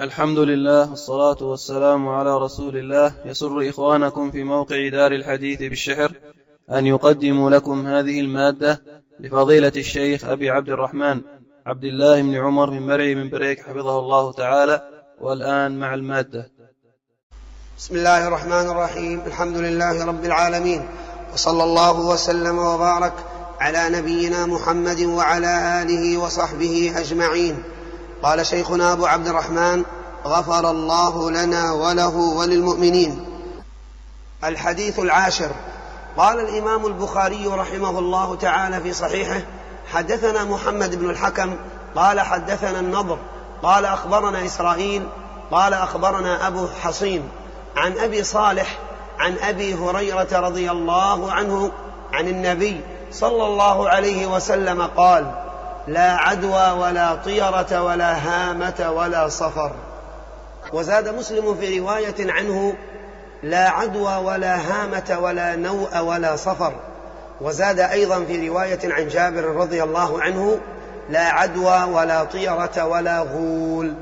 الحمد لله والصلاة والسلام على رسول الله. يسر إخوانكم في موقع دار الحديث بالشحر أن يقدموا لكم هذه المادة لفضيلة الشيخ أبي عبد الرحمن عبد الله بن عمر بن مرعي بن بريك حفظه الله تعالى. والآن مع المادة. بسم الله الرحمن الرحيم. الحمد لله رب العالمين، وصلى الله وسلم وبارك على نبينا محمد وعلى آله وصحبه أجمعين. قال شيخنا أبو عبد الرحمن غفر الله لنا وله وللمؤمنين. الحديث العاشر. قال الإمام البخاري رحمه الله تعالى في صحيحه: حدثنا محمد بن الحكم قال حدثنا النضر قال أخبرنا إسرائيل قال أخبرنا أبو حصين عن أبي صالح عن أبي هريرة رضي الله عنه عن النبي صلى الله عليه وسلم قال: لا عدوى ولا طيرة ولا هامة ولا صفر. وزاد مسلم في رواية عنه: لا عدوى ولا هامة ولا نوء ولا صفر. وزاد أيضا في رواية عن جابر رضي الله عنه: لا عدوى ولا طيرة ولا غول.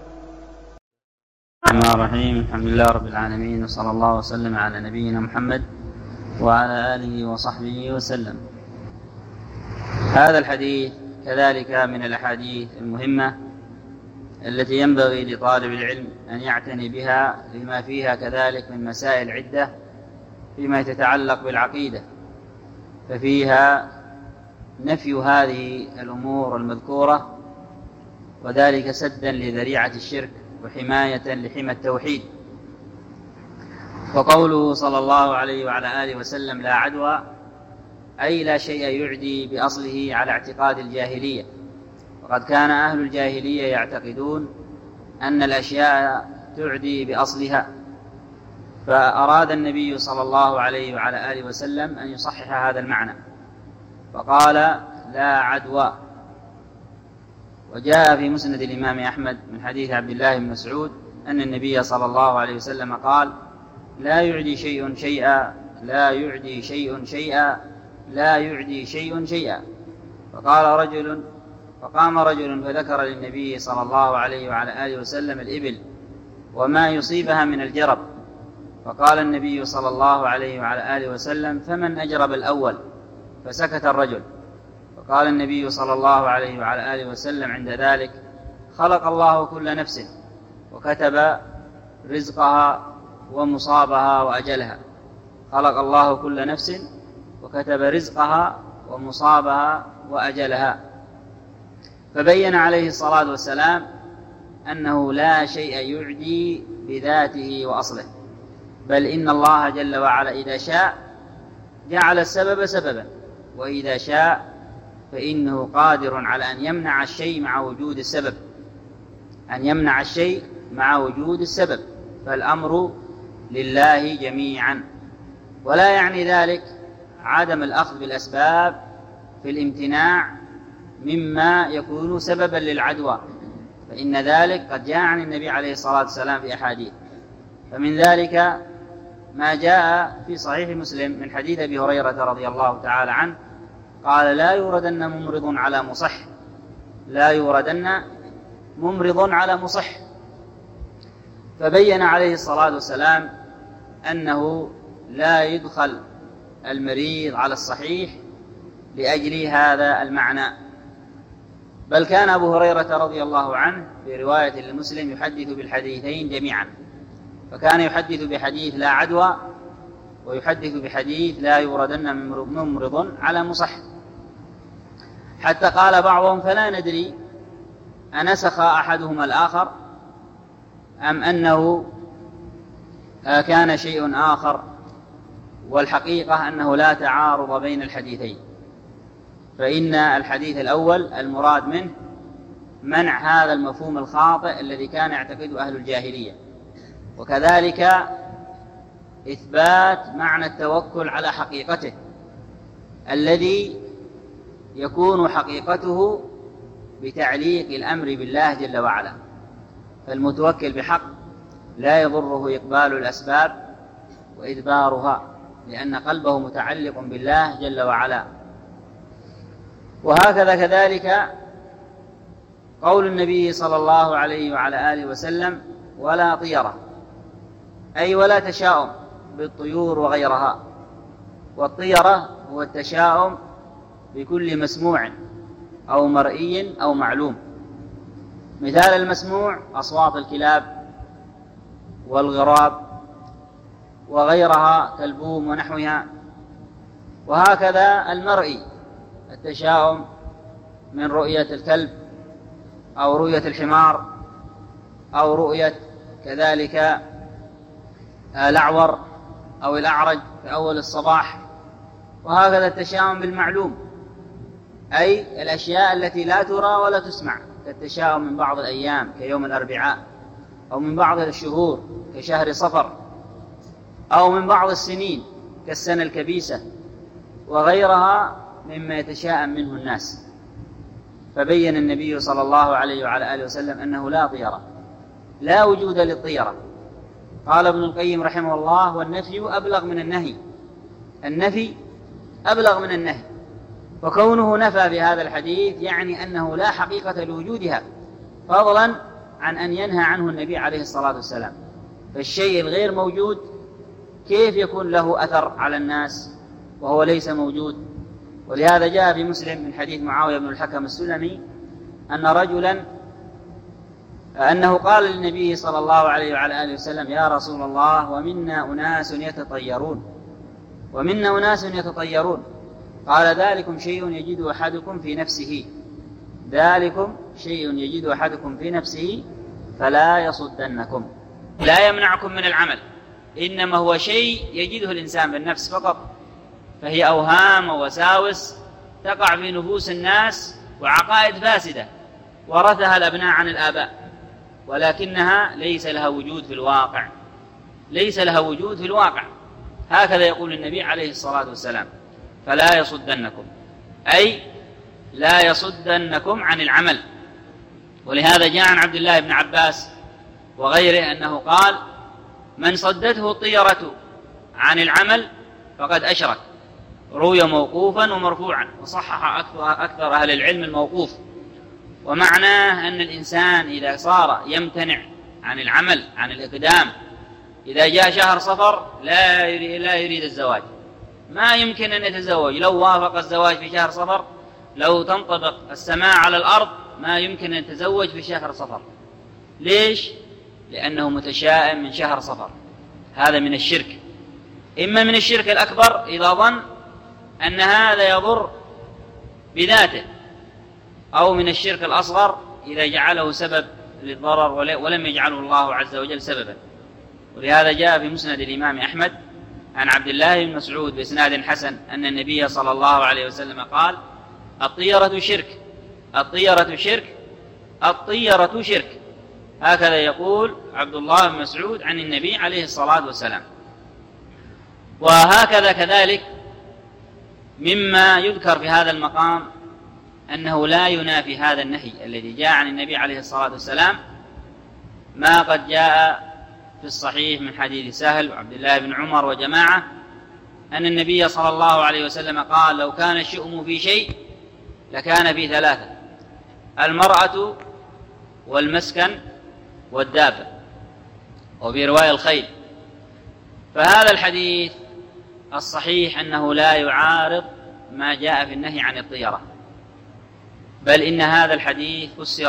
بسم الله الرحمن الرحيم. الحمد لله رب العالمين، وصلى الله وسلم على نبينا محمد وعلى آله وصحبه وسلم. هذا الحديث كذلك من الأحاديث المهمة التي ينبغي لطالب العلم أن يعتني بها، لما فيها كذلك من مسائل عدة فيما يتعلق بالعقيدة، ففيها نفي هذه الأمور المذكورة، وذلك سدا لذريعة الشرك وحماية لحمى التوحيد. وقوله صلى الله عليه وعلى آله وسلم: لا عدوى، أي لا شيء يعدي بأصله على اعتقاد الجاهلية. وقد كان أهل الجاهلية يعتقدون أن الأشياء تعدي بأصلها، فأراد النبي صلى الله عليه وعلى آله وسلم أن يصحح هذا المعنى فقال: لا عدوى. وجاء في مسند الإمام أحمد من حديث عبد الله بن مسعود أن النبي صلى الله عليه وسلم قال: لا يعدي شيء شيئا، لا يعدي شيء شيئا، لا يعدي شيء شيئا. فقام رجل فذكر للنبي صلى الله عليه وعلى آله وسلم الإبل وما يصيبها من الجرب، فقال النبي صلى الله عليه وعلى آله وسلم: فمن أجرب الأول؟ فسكت الرجل. فقال النبي صلى الله عليه وعلى آله وسلم عند ذلك: خلق الله كل نفس وكتب رزقها ومصابها وأجلها. خلق الله كل نفس وكتب رزقها ومصابها وأجلها. فبين عليه الصلاة والسلام أنه لا شيء يعدي بذاته وأصله، بل إن الله جل وعلا إذا شاء جعل السبب سببا، وإذا شاء فإنه قادر على أن يمنع الشيء مع وجود السبب، أن يمنع الشيء مع وجود السبب، فالأمر لله جميعا. ولا يعني ذلك عدم الأخذ بالأسباب في الامتناع مما يكون سببا للعدوى، فإن ذلك قد جاء عن النبي عليه الصلاة والسلام في أحاديث. فمن ذلك ما جاء في صحيح مسلم من حديث أبي هريرة رضي الله تعالى عنه قال: لا يوردن ممرض على مصح، لا يوردن ممرض على مصح. فبين عليه الصلاة والسلام أنه لا يدخل المريض على الصحيح لأجل هذا المعنى. بل كان أبو هريرة رضي الله عنه في رواية لمسلم يحدث بالحديثين جميعا، فكان يحدث بحديث لا عدوى ويحدث بحديث لا يوردن ممرض على مصح، حتى قال بعضهم: فلا ندري أنسخ أحدهما الآخر أم أنه كان شيء آخر. والحقيقة أنه لا تعارض بين الحديثين، فإن الحديث الأول المراد منه منع هذا المفهوم الخاطئ الذي كان يعتقده أهل الجاهلية، وكذلك إثبات معنى التوكل على حقيقته الذي يكون حقيقته بتعليق الأمر بالله جل وعلا. فالمتوكل بحق لا يضره إقبال الأسباب وإدبارها، لأن قلبه متعلق بالله جل وعلا. وهكذا كذلك قول النبي صلى الله عليه وعلى آله وسلم: ولا طيرة، أي ولا تشاؤم بالطيور وغيرها. والطيرة هو التشاؤم بكل مسموع أو مرئي أو معلوم. مثال المسموع أصوات الكلاب والغراب وغيرها كالبوم ونحوها. وهكذا المرئي التشاؤم من رؤية الكلب أو رؤية الحمار أو رؤية كذلك الأعور أو الأعرج في أول الصباح. وهكذا التشاؤم بالمعلوم، أي الأشياء التي لا ترى ولا تسمع، كالتشاؤم من بعض الأيام كيوم الأربعاء، أو من بعض الشهور كشهر صفر، أو من بعض السنين كالسنة الكبيسة وغيرها مما يتشاءم منه الناس. فبين النبي صلى الله عليه وعلى آله وسلم أنه لا طيرة، لا وجود للطيرة. قال ابن القيم رحمه الله: والنفي أبلغ من النهي. النفي أبلغ من النهي، وكونه نفى في هذا الحديث يعني أنه لا حقيقة لوجودها، فضلا عن أن ينهى عنه النبي عليه الصلاة والسلام. فالشيء الغير موجود كيف يكون له أثر على الناس وهو ليس موجود؟ ولهذا جاء في مسلم من حديث معاوية بن الحكم السلمي أن رجلا أنه قال للنبي صلى الله عليه وعلى آله وسلم: يا رسول الله، ومنا أناس يتطيرون. قال: ذلكم شيء يجد أحدكم في نفسه فلا يصدنكم. لا يمنعكم من العمل، إنما هو شيء يجده الإنسان بالنفس فقط، فهي أوهام ووساوس تقع في نفوس الناس وعقائد فاسدة ورثها الأبناء عن الآباء، ولكنها ليس لها وجود في الواقع. هكذا يقول النبي عليه الصلاة والسلام: فلا يصدنكم، أي لا يصدنكم عن العمل. ولهذا جاء عن عبد الله بن عباس وغيره أنه قال: من صدته الطيرة عن العمل فقد أشرك. روي موقوفا ومرفوعا، وصحح أكثر أهل العلم الموقوف. ومعناه أن الإنسان إذا صار يمتنع عن العمل، عن الإقدام، إذا جاء شهر صفر لا يريد الزواج، ما يمكن أن يتزوج. لو وافق الزواج في شهر صفر، لو تنطبق السماء على الأرض، ما يمكن أن يتزوج في شهر صفر. ليش؟ لأنه متشائم من شهر صفر. هذا من الشرك، إما من الشرك الأكبر إذا ظن أن هذا يضر بذاته، أو من الشرك الأصغر إذا جعله سبب للضرر ولم يجعله الله عز وجل سببا. ولهذا جاء في مسند الإمام أحمد عن عبد الله بن مسعود بإسناد حسن أن النبي صلى الله عليه وسلم قال: الطيرة شرك. هكذا يقول عبد الله بن مسعود عن النبي عليه الصلاة والسلام. وهكذا كذلك مما يذكر في هذا المقام أنه لا ينافي هذا النهي الذي جاء عن النبي عليه الصلاة والسلام ما قد جاء في الصحيح من حديث سهل وعبد الله بن عمر وجماعة أن النبي صلى الله عليه وسلم قال: لو كان الشؤم في شيء لكان في ثلاثة: المرأة والمسكن والدابة، وفي رواية الخيل. فهذا الحديث الصحيح أنه لا يعارض ما جاء في النهي عن الطيرة، بل إن هذا الحديث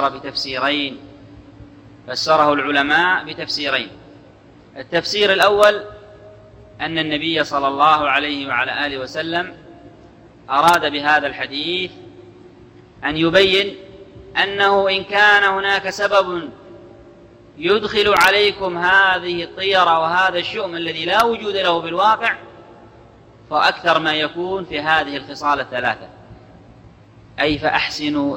فسره العلماء بتفسيرين. التفسير الأول أن النبي صلى الله عليه وعلى آله وسلم أراد بهذا الحديث أن يبين أنه إن كان هناك سبب يدخل عليكم هذه الطيرة وهذا الشؤم الذي لا وجود له في الواقع، فأكثر ما يكون في هذه الخصال الثلاثة، أي فأحسنوا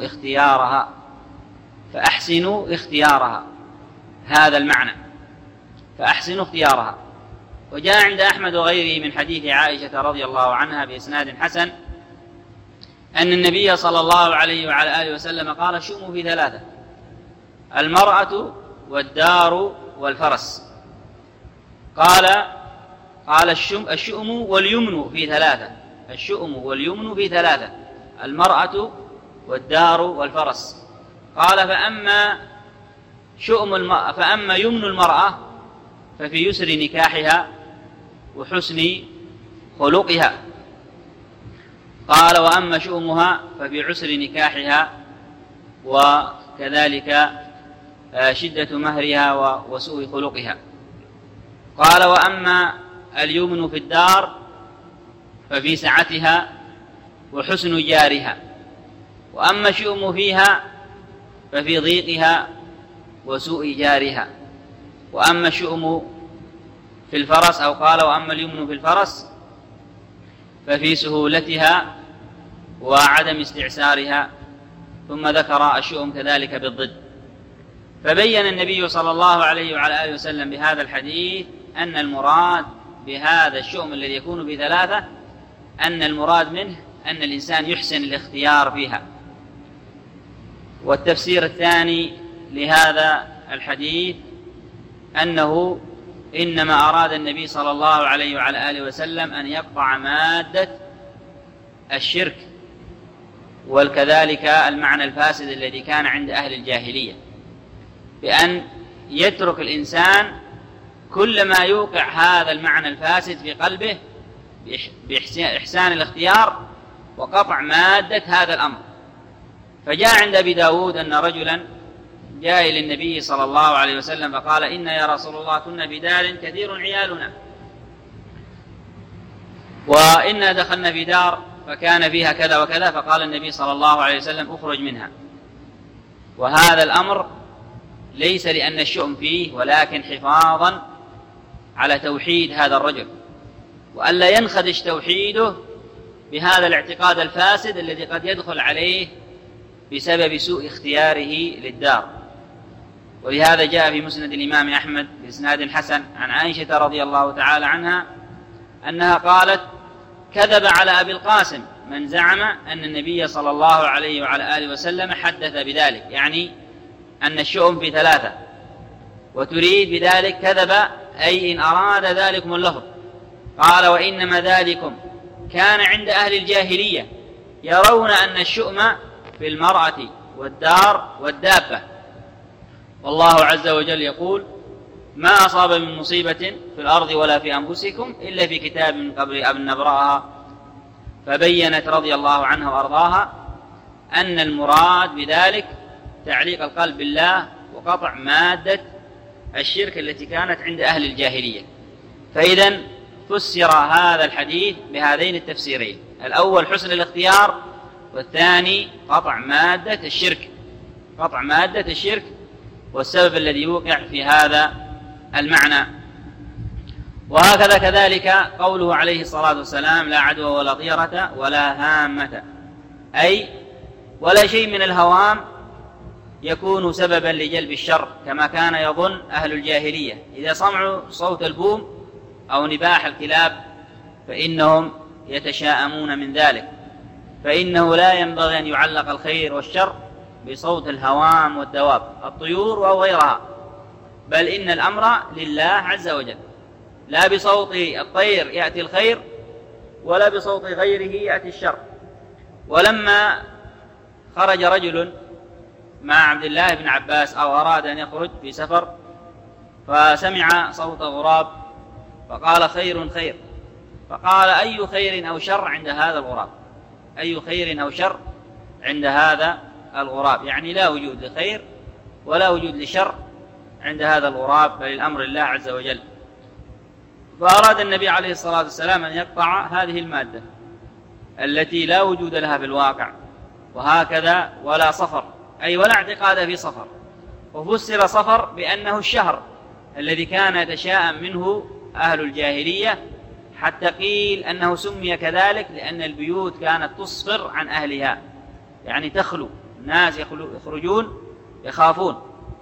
اختيارها. هذا المعنى، فأحسنوا اختيارها. وجاء عند أحمد وغيره من حديث عائشة رضي الله عنها بإسناد حسن أن النبي صلى الله عليه وعلى آله وسلم قال: الشؤم في ثلاثة: المرأة والدار والفرس. قال الشؤم واليمن في ثلاثة: المرأة والدار والفرس. قال فأما يمن المرأة ففي يسر نكاحها وحسن خلقها. قال وأما شؤمها ففي عسر نكاحها وكذلك شدة مهرها وسوء خلقها. قال وأما اليمن في الدار ففي سعتها وحسن جارها. وأما الشؤم فيها ففي ضيقها وسوء جارها. وأما الشؤم في الفرس، أو قال وأما اليمن في الفرس ففي سهولتها وعدم استعسارها. ثم ذكر الشؤم كذلك بالضد. فبين النبي صلى الله عليه وعلى آله وسلم بهذا الحديث أن المراد بهذا الشؤم الذي يكون بثلاثة، أن المراد منه أن الإنسان يحسن الاختيار فيها. والتفسير الثاني لهذا الحديث أنه إنما أراد النبي صلى الله عليه وعلى آله وسلم أن يقطع مادة الشرك، وكذلك المعنى الفاسد الذي كان عند أهل الجاهلية، بأن يترك الإنسان كل ما يوقع هذا المعنى الفاسد في قلبه بإحسان الاختيار وقطع مادة هذا الأمر. فجاء عند أبي داود أن رجلا جاء إلى النبي صلى الله عليه وسلم فقال إن يا رسول الله كنا في دار كثير عيالنا، وإنا دخلنا في دار فكان فيها كذا وكذا، فقال النبي صلى الله عليه وسلم اخرج منها. وهذا الأمر ليس لأن الشؤم فيه، ولكن حفاظا على توحيد هذا الرجل، وألا ينخدش توحيده بهذا الاعتقاد الفاسد الذي قد يدخل عليه بسبب سوء اختياره للدار. ولهذا جاء في مسند الإمام أحمد بإسناد حسن عن عائشة رضي الله تعالى عنها أنها قالت كذب على أبي القاسم من زعم أن النبي صلى الله عليه وعلى آله وسلم حدث بذلك، يعني أن الشؤم في ثلاثة، وتريد بذلك كذب أي إن أراد ذلكم اللفظ. قال وإنما ذلكم كان عند أهل الجاهلية يرون أن الشؤم في المرأة والدار والدابة، والله عز وجل يقول ما أصاب من مصيبة في الأرض ولا في أنفسكم إلا في كتاب من قبل أن نبرأها. فبينت رضي الله عنها وأرضاها أن المراد بذلك تعليق القلب بالله وقطع مادة الشرك التي كانت عند أهل الجاهلية. فإذا فسر هذا الحديث بهذين التفسيرين، الأول حسن الاختيار، والثاني قطع مادة الشرك، قطع مادة الشرك والسبب الذي يوقع في هذا المعنى. وهكذا كذلك قوله عليه الصلاة والسلام لا عدوى ولا طيرة ولا هامة، أي ولا شيء من الهوام يكون سببا لجلب الشر، كما كان يظن أهل الجاهلية إذا سمعوا صوت البوم أو نباح الكلاب فإنهم يتشاءمون من ذلك، فإنه لا ينبغي أن يعلق الخير والشر بصوت الهوام والدواب الطيور أو غيرها، بل إن الأمر لله عز وجل، لا بصوت الطير يأتي الخير ولا بصوت غيره يأتي الشر. ولما خرج رجل مع عبد الله بن عباس أو أراد أن يخرج في سفر فسمع صوت غراب فقال خير خير، فقال أي خير أو شر عند هذا الغراب، أي خير أو شر عند هذا الغراب، يعني لا وجود لخير ولا وجود لشر عند هذا الغراب، بل الأمر لله عز وجل. فأراد النبي عليه الصلاة والسلام أن يقطع هذه المادة التي لا وجود لها في الواقع. وهكذا ولا صفر، أي ولا اعتقاد في صفر. وفسر صفر بأنه الشهر الذي كان يتشاءم منه أهل الجاهلية، حتى قيل أنه سمي كذلك لأن البيوت كانت تصفر عن أهلها، يعني تخلو، الناس يخرجون يخافون.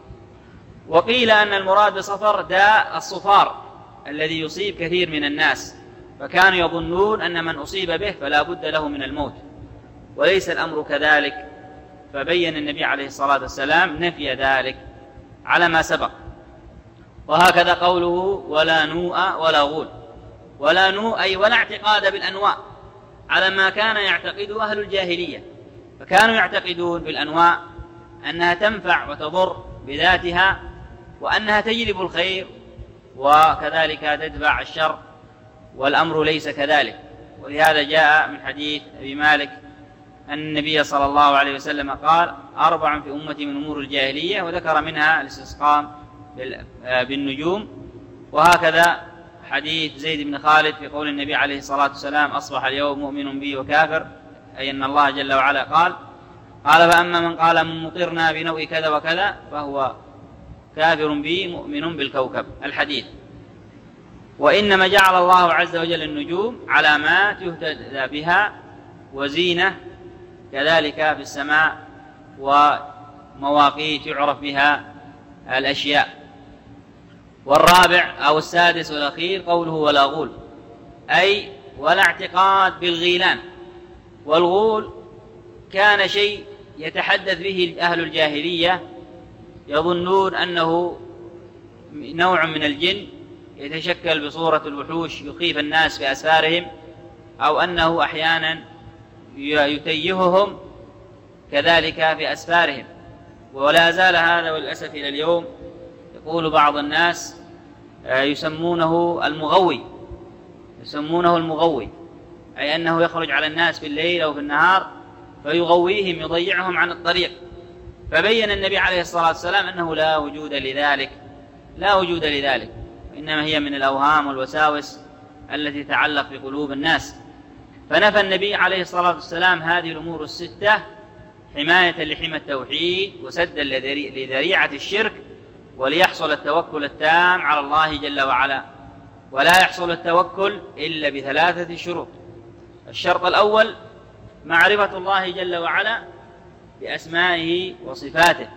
وقيل أن المراد بصفر داء الصفار الذي يصيب كثير من الناس، فكانوا يظنون أن من أصيب به فلا بد له من الموت، وليس الأمر كذلك. فبين النبي عليه الصلاة والسلام نفي ذلك على ما سبق. وهكذا قوله ولا نوء ولا غول، ولا نوء أي ولا اعتقاد بالأنواء على ما كان يعتقد أهل الجاهلية، فكانوا يعتقدون بالأنواء أنها تنفع وتضر بذاتها، وأنها تجلب الخير وكذلك تدفع الشر، والأمر ليس كذلك. ولهذا جاء من حديث أبي مالك أن النبي صلى الله عليه وسلم قال: 4 في أمتي من أمور الجاهلية، وذكر منها الاستسقاء بالنجوم. وهكذا حديث زيد بن خالد في قول النبي عليه الصلاة والسلام: أصبح اليوم مؤمن بي وكافر، أي أن الله جل وعلا قال: فأما من قال مطرنا بنوء كذا وكذا فهو كافر بي مؤمن بالكوكب، الحديث. وإنما جعل الله عز وجل النجوم علامات يهتدى بها وزينة كذلك في السماء، ومواقيت يعرف بها الأشياء. والرابع أو السادس والأخير قوله: ولا غول، أي ولا اعتقاد بالغيلان. والغول كان شيء يتحدث به أهل الجاهلية، يظنون أنه نوع من الجن يتشكل بصورة الوحوش يخيف الناس في أسفارهم، أو أنه أحيانا يتيههم كذلك في أسفارهم. ولا زال هذا وللأسف إلى اليوم. يقول بعض الناس يسمونه المغوي، أي أنه يخرج على الناس في الليل أو في النهار فيغويهم، يضيعهم عن الطريق. فبين النبي عليه الصلاة والسلام أنه لا وجود لذلك، إنما هي من الأوهام والوساوس التي تتعلق بقلوب الناس. فنفى النبي عليه الصلاة والسلام هذه الأمور الستة حماية لحمى التوحيد وسدا لذريعة الشرك، وليحصل التوكل التام على الله جل وعلا. ولا يحصل التوكل إلا ب3 شروط. الشرط الأول معرفة الله جل وعلا بأسمائه وصفاته،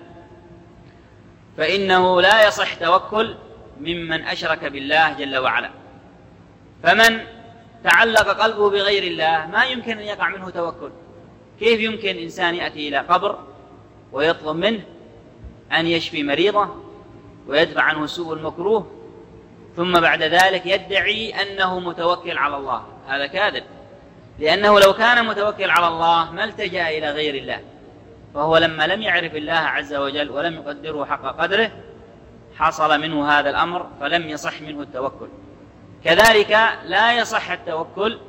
فإنه لا يصح توكل ممن أشرك بالله جل وعلا. فمن تعلق قلبه بغير الله ما يمكن أن يقع منه توكل. كيف يمكن إنسان يأتي إلى قبر ويطلب منه أن يشفي مريضه ويدفع عنه السوء المكروه، ثم بعد ذلك يدعي أنه متوكل على الله؟ هذا كاذب، لأنه لو كان متوكل على الله ما التجأ إلى غير الله. فهو لما لم يعرف الله عز وجل ولم يقدره حق قدره حصل منه هذا الأمر، فلم يصح منه التوكل. كذلك لا يصح التوكل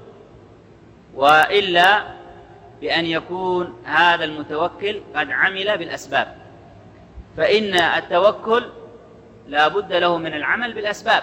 وإلا بأن يكون هذا المتوكل قد عمل بالأسباب، فإن التوكل لا بد له من العمل بالأسباب.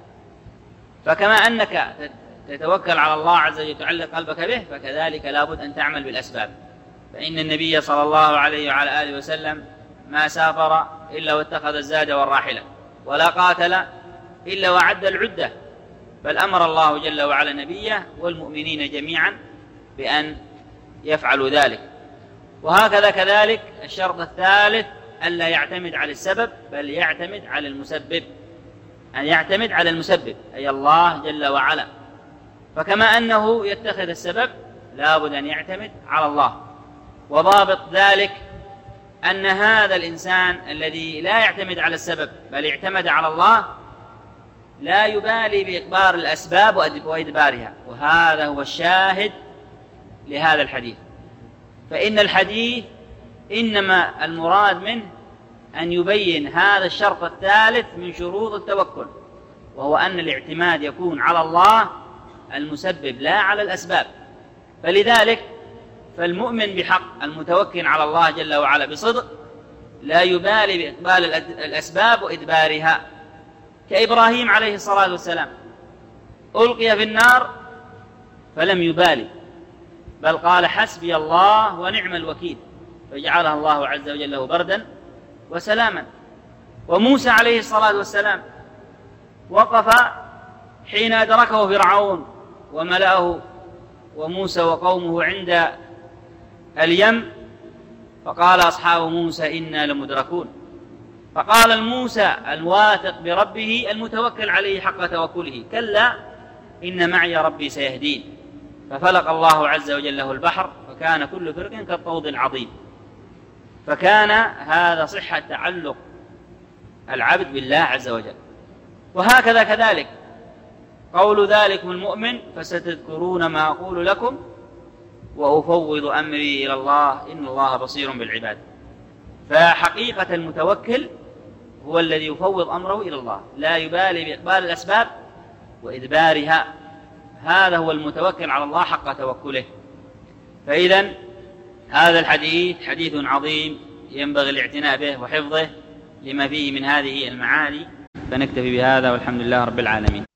فكما أنك تتوكل على الله عز وجل تعلق قلبك به، فكذلك لا بد أن تعمل بالأسباب. فإن النبي صلى الله عليه وعلى آله وسلم ما سافر إلا واتخذ الزاد والراحلة، ولا قاتل إلا وعد العدة، بل أمر الله جل وعلا نبيه والمؤمنين جميعا بأن يفعلوا ذلك. وهكذا كذلك الشرط الثالث ألا يعتمد على السبب، بل يعتمد على المسبب، أن يعتمد على المسبب أي الله جل وعلا. فكما أنه يتخذ السبب لا بد أن يعتمد على الله. وضابط ذلك أن هذا الإنسان الذي لا يعتمد على السبب بل اعتمد على الله لا يبالي بإقبار الأسباب وإدبارها، وهذا هو الشاهد لهذا الحديث. فإن الحديث إنما المراد منه أن يبين هذا الشرط الثالث من شروط التوكل، وهو أن الاعتماد يكون على الله المسبب لا على الأسباب. فلذلك فالمؤمن بحق المتوكل على الله جل وعلا بصدق لا يبالي بإقبال الأسباب وإدبارها، كإبراهيم عليه الصلاة والسلام ألقي في النار فلم يبالي، بل قال حسبي الله ونعم الوكيل، فجعلها الله عز وجل له بردا وسلاما. وموسى عليه الصلاة والسلام وقف حين أدركه فرعون وملأه وموسى وقومه عند اليم، فقال أصحاب موسى إنا لمدركون. فقال الموسى الواثق بربه المتوكل عليه حق توكله كلا إن معي ربي سيهدين، ففلق الله عز وجل له البحر فكان كل فرق كالطود العظيم. فكان هذا صحة تعلق العبد بالله عز وجل. وهكذا كذلك قول ذلكم المؤمن فستذكرون ما أقول لكم وأفوض أمري إلى الله إن الله بصير بالعباد. فحقيقة المتوكل هو الذي يفوض أمره إلى الله، لا يبالي بإقبال الأسباب وإدبارها، هذا هو المتوكل على الله حق توكله. فإذن هذا الحديث حديث عظيم ينبغي الاعتناء به وحفظه لما فيه من هذه المعاني. فنكتفي بهذا والحمد لله رب العالمين.